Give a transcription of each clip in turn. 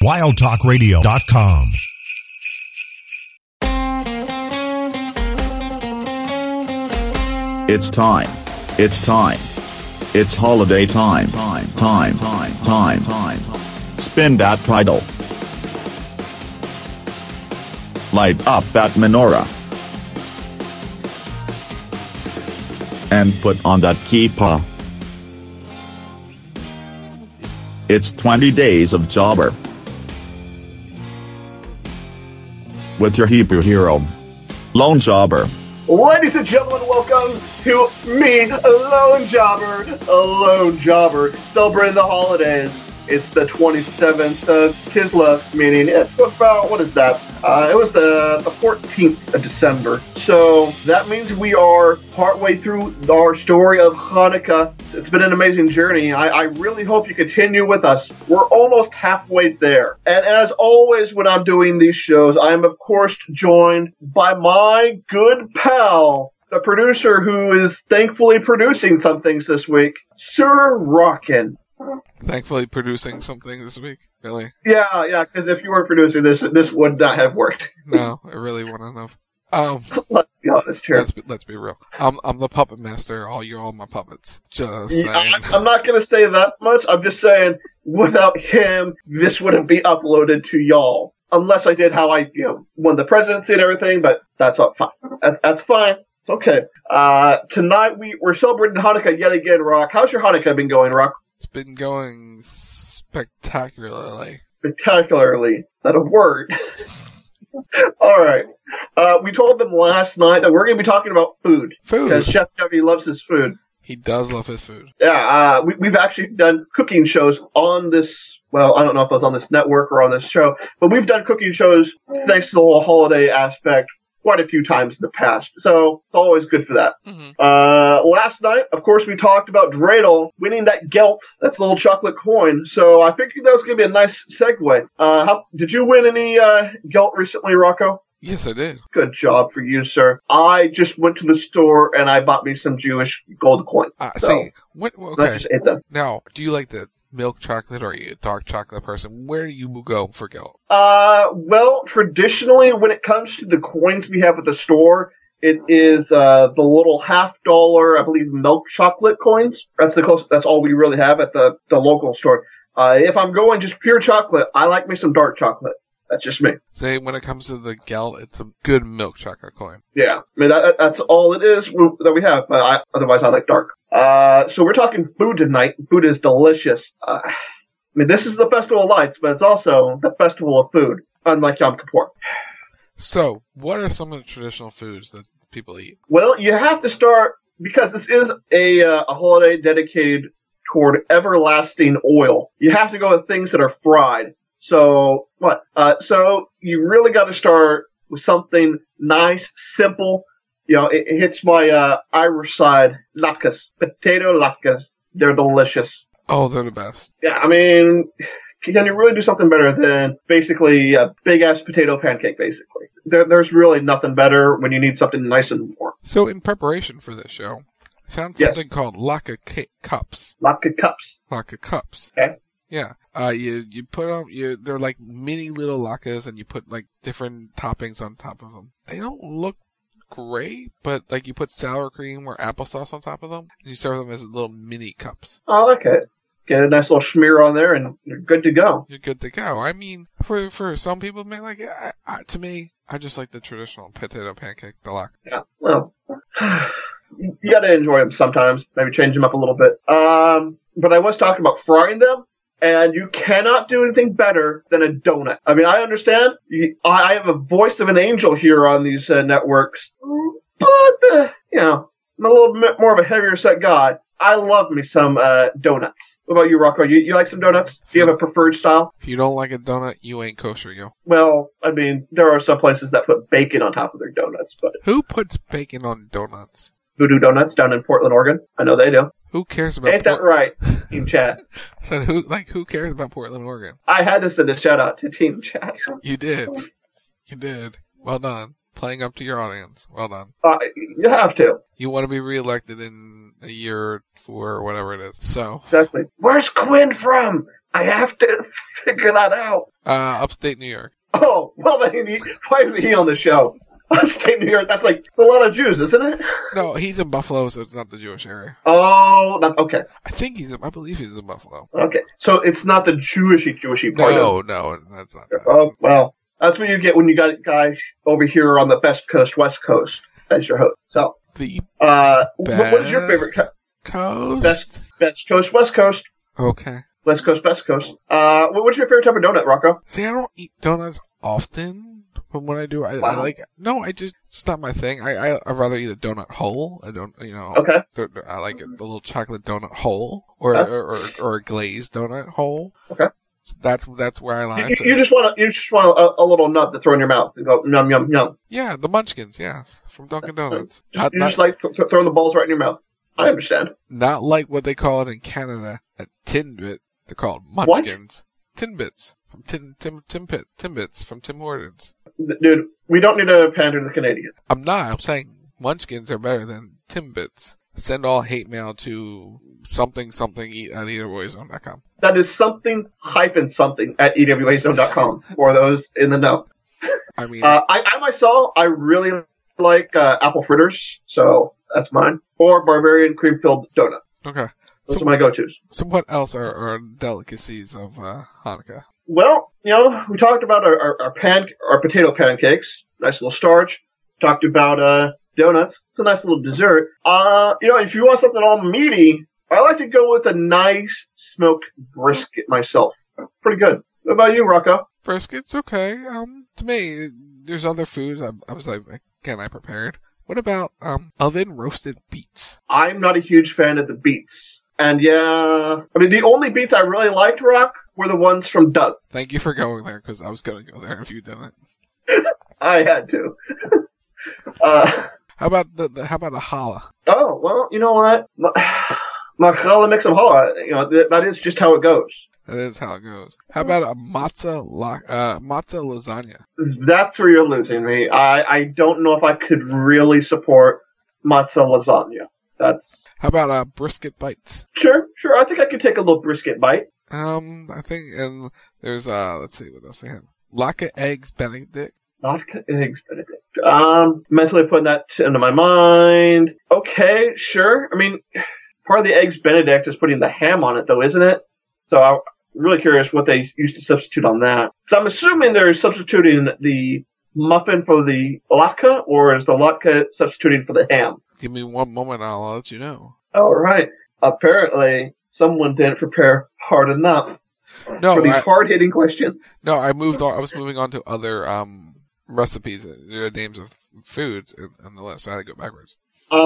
wildtalkradio.com. It's time. It's time. It's holiday time. Time. Spin that bridle. Light up that menorah. And put on that kippah. It's 20 days of Jobber. With your Hebrew hero, Lone Jobber. Ladies and gentlemen, welcome to me, Lone Jobber, celebrating the holidays. It's the 27th of Kislev, meaning it's about, what is that? It was the 14th of December. So that means we are partway through our story of Hanukkah. It's been an amazing journey. I really hope you continue with us. We're almost halfway there. And as always, when I'm doing these shows, I'm of course joined by my good pal, the producer who is thankfully producing some things this week, Sir Rockin'. Thankfully producing something this week, really. Yeah, because if you weren't producing this would not have worked. No, it really wouldn't have. Let's be honest here. Let's be real. I'm the puppet master. You're all my puppets. Just saying. I'm not going to say that much. I'm just saying, without him, this wouldn't be uploaded to y'all. Unless I did how I, won the presidency and everything, but that's all fine. That's fine. It's okay. Tonight we're celebrating Hanukkah yet again, Rock. How's your Hanukkah been going, Rock? It's been going spectacularly. Spectacularly. Is that a word? All right. We told them last night that we're going to be talking about food. Food. Because Chef Chevy loves his food. He does love his food. Yeah, we've actually done cooking shows on this, well, I don't know if it was on this network or on this show, but we've done cooking shows thanks to the whole holiday aspect quite a few times in the past. So it's always good for that. Mm-hmm. Last night, of course, we talked about Dreidel winning that gelt. That's a little chocolate coin. So I figured that was going to be a nice segue. Did you win any gelt recently, Rocco? Yes, I did. Good job for you, sir. I just went to the store and I bought me some Jewish gold coin. Okay. I just ate them. Now, do you like the milk chocolate or are you a dark chocolate person? Where do you go for gelt? Well, traditionally, when it comes to the coins we have at the store, it is the little $50, I believe, milk chocolate coins. That's the closest. That's all we really have at the local store. If I'm going just pure chocolate, I like me some dark chocolate. That's just me. Say, when it comes to the gelt, it's a good milk chocolate coin. Yeah, I mean, that's all it is that we have. Otherwise, I like dark. So we're talking food tonight. Food is delicious. I mean, this is the Festival of Lights, but it's also the Festival of Food, unlike Yom Kippur. So, what are some of the traditional foods that people eat? Well, you have to start, because this is a holiday dedicated toward everlasting oil. You have to go with things that are fried. So, so you really got to start with something nice, simple. It hits my Irish side, latkes, potato latkes. They're delicious. Oh, they're the best. Yeah, I mean, can you really do something better than basically a big-ass potato pancake, basically? There's really nothing better when you need something nice and warm. So, in preparation for this show, I found something called latke cups. Latke cups. Latke cups. Okay. Yeah. You put them, they're like mini little latkes, and you put like different toppings on top of them. They don't look great, but like you put sour cream or applesauce on top of them, and you serve them as little mini cups. Oh, okay. Get a nice little smear on there, and you're good to go. You're good to go. I mean, for some people, man, like to me, I just like the traditional potato pancake, the latke. Yeah. Well, you got to enjoy them sometimes. Maybe change them up a little bit. But I was talking about frying them. And you cannot do anything better than a donut. I mean, I understand. I have a voice of an angel here on these networks. But, I'm a little bit more of a heavier set guy. I love me some donuts. What about you, Rocco? You like some donuts? Do you have a preferred style? If you don't like a donut, you ain't kosher, yo. Well, I mean, there are some places that put bacon on top of their donuts. But who puts bacon on donuts? Voodoo Donuts down in Portland, Oregon. I know they do. Who cares about Ain't that right, Team Chat? So who cares about Portland, Oregon? I had to send a shout out to Team Chat. You did. You did. Well done. Playing up to your audience. Well done. You have to. You want to be reelected in a year or 4 or whatever it is. So. Exactly. Where's Quinn from? I have to figure that out. Upstate New York. Oh, well then, why isn't he on the show? Upstate New York, it's a lot of Jews, isn't it? No, he's in Buffalo, so it's not the Jewish area. Oh, okay. I believe he's in Buffalo. Okay, so it's not the Jewishy part of it. No, that's not that. Oh, well, that's what you get when you got a guy over here on the best coast, West Coast, as your host. So, what is your favorite coast? Best coast, West Coast. Okay. West Coast, Best Coast. What's your favorite type of donut, Rocco? See, I don't eat donuts often, but when I do, I like. No, it's not my thing. I'd rather eat a donut whole. I don't, Okay. I like the little chocolate donut whole, or a glazed donut whole. Okay. So that's where I lie. You just want a little nut to throw in your mouth and go yum yum yum. Yeah, the Munchkins, yes, from Dunkin' Donuts. You just like throwing the balls right in your mouth. I understand. Not like what they call it in Canada, a Tinbit. They're called Munchkins. What? Tinbits from Timbits from Tim Hortons. Dude, we don't need to pander to the Canadians. I'm saying Munchkins are better than Timbits. Send all hate mail to something at eatawayzone.com. That is something something at ewazone.com for those in the know. I mean, I myself, I really like apple fritters, so that's mine. Or Bavarian cream-filled donut. Okay. Those are my go-tos. So what else are delicacies of Hanukkah? Well, we talked about our potato pancakes, nice little starch. Talked about donuts. It's a nice little dessert. If you want something all meaty, I like to go with a nice smoked brisket myself. Pretty good. What about you, Rocco? Brisket's okay. To me, there's other foods. I was like, can I prepared? What about oven roasted beets? I'm not a huge fan of the beets. And the only beets I really liked, Rock, were the ones from Doug. Thank you for going there, because I was going to go there if you didn't. I had to. How about the challah? Oh, well, you know what? My challah makes some challah. That is just how it goes. That is how it goes. How about a matzah lasagna? That's where you're losing me. I don't know if I could really support matzah lasagna. How about brisket bites? Sure. I think I could take a little brisket bite. I think, and there's let's see what else they have. Latke eggs Benedict. Latke eggs Benedict. Mentally putting that into my mind. Okay, sure. I mean, part of the eggs Benedict is putting the ham on it, though, isn't it? So I'm really curious what they used to substitute on that. So I'm assuming they're substituting the muffin for the latke, or is the latke substituting for the ham? Give me one moment, I'll let you know. All right. Apparently, someone didn't prepare hard enough for these hard-hitting questions. No, I was moving on to other recipes, names of foods in the list, so I had to go backwards.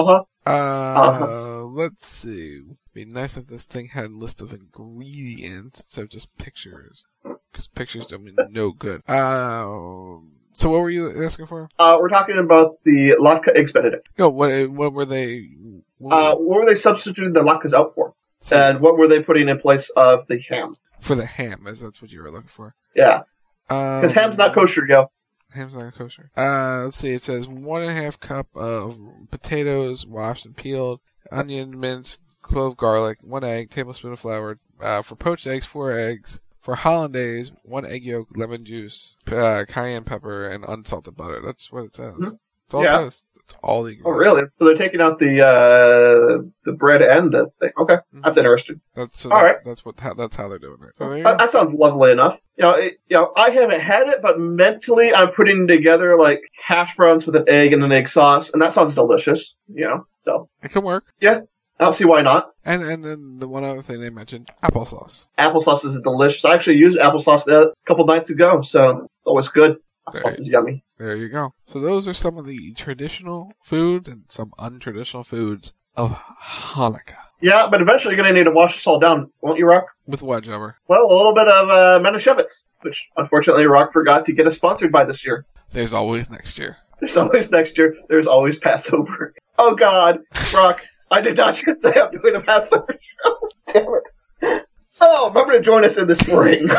Let's see. It'd be nice if this thing had a list of ingredients instead of just pictures, because pictures don't mean no good. So what were you asking for? We're talking about the latke eggs Benedict. No, what were they? What were they substituting the latkes out for? And what were they putting in place of the ham? For the ham, that's what you were looking for. Yeah. Because ham's not kosher, yo. Ham's not kosher. Let's see. It says 1.5 cup of potatoes, washed and peeled, onion, mince, clove, garlic, 1 egg, tablespoon of flour. For poached eggs, 4 eggs. For hollandaise, 1 egg yolk, lemon juice, cayenne pepper, and unsalted butter. That's what it says. Mm-hmm. That's all it says. That's all the ingredients. Oh, really? So they're taking out the bread and the thing. Okay, that's interesting. That's how they're doing it. So that sounds lovely enough. I haven't had it, but mentally I'm putting together like hash browns with an egg and an egg sauce, and that sounds delicious. So it can work. Yeah. I don't see why not. And then the one other thing they mentioned, applesauce. Applesauce is delicious. I actually used applesauce a couple nights ago, so it's always good. Applesauce is yummy. There you go. So those are some of the traditional foods and some untraditional foods of Hanukkah. Yeah, but eventually you're going to need to wash this all down, won't you, Rock? With what, Jobber? Well, a little bit of Manischewitz, which unfortunately Rock forgot to get us sponsored by this year. There's always next year. There's always next year. There's always Passover. Oh, God. Rock. I did not just say I'm doing a Passover show. Damn it. Oh, remember to join us in the spring.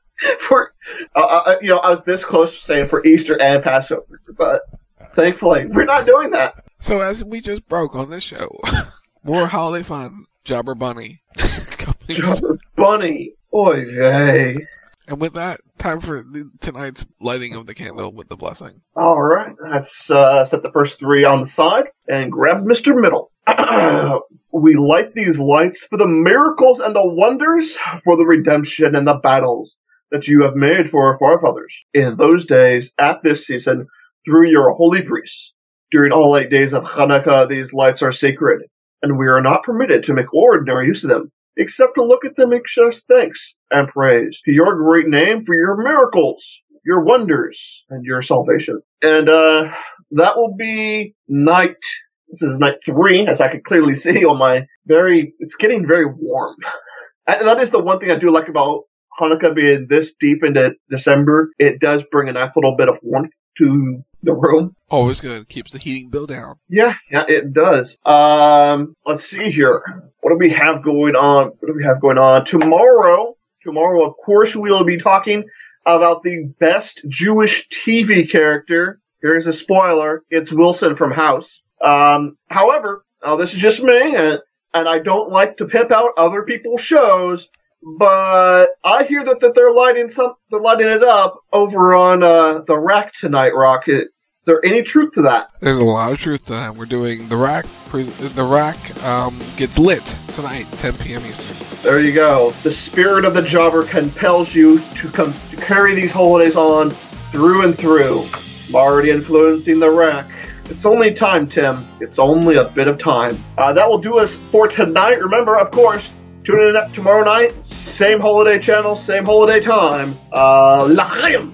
I was this close to saying for Easter and Passover, but thankfully we're not doing that. So as we just broke on this show, more holiday fun. Jobber Bunny. Jobber Bunny. Oy vey. And with that, time for tonight's lighting of the candle with the blessing. All right, let's set the first three on the side and grab Mr. Middle. We light these lights for the miracles and the wonders, for the redemption and the battles that you have made for our forefathers in those days, at this season, through your holy priests. During all 8 days of Hanukkah, these lights are sacred, and we are not permitted to make ordinary use of them, except to look at them and show thanks and praise to your great name for your miracles, your wonders, and your salvation. And that will be night. This is night 3, as I can clearly see on my it's getting very warm. And that is the one thing I do like about Hanukkah being this deep into December. It does bring a nice little bit of warmth to the room. Always good. Keeps the heating bill down. Yeah, it does. Let's see here. What do we have going on? Tomorrow, of course, we will be talking about the best Jewish TV character. Here's a spoiler. It's Wilson from House. However, this is just me, and I don't like to pimp out other people's shows, but I hear that they're lighting it up over on the Rack tonight, Rock. Is there any truth to that? There's a lot of truth to that. We're doing the Rack. The Rack gets lit tonight, 10 p.m. Eastern. There you go. The spirit of the jobber compels you to carry these holidays on through and through. I'm already influencing the Rack. It's only time, Tim. It's only a bit of time. That will do us for tonight. Remember, of course, tune in tomorrow night. Same holiday channel, same holiday time. L'chaim!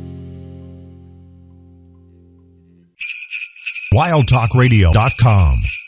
WildTalkRadio.com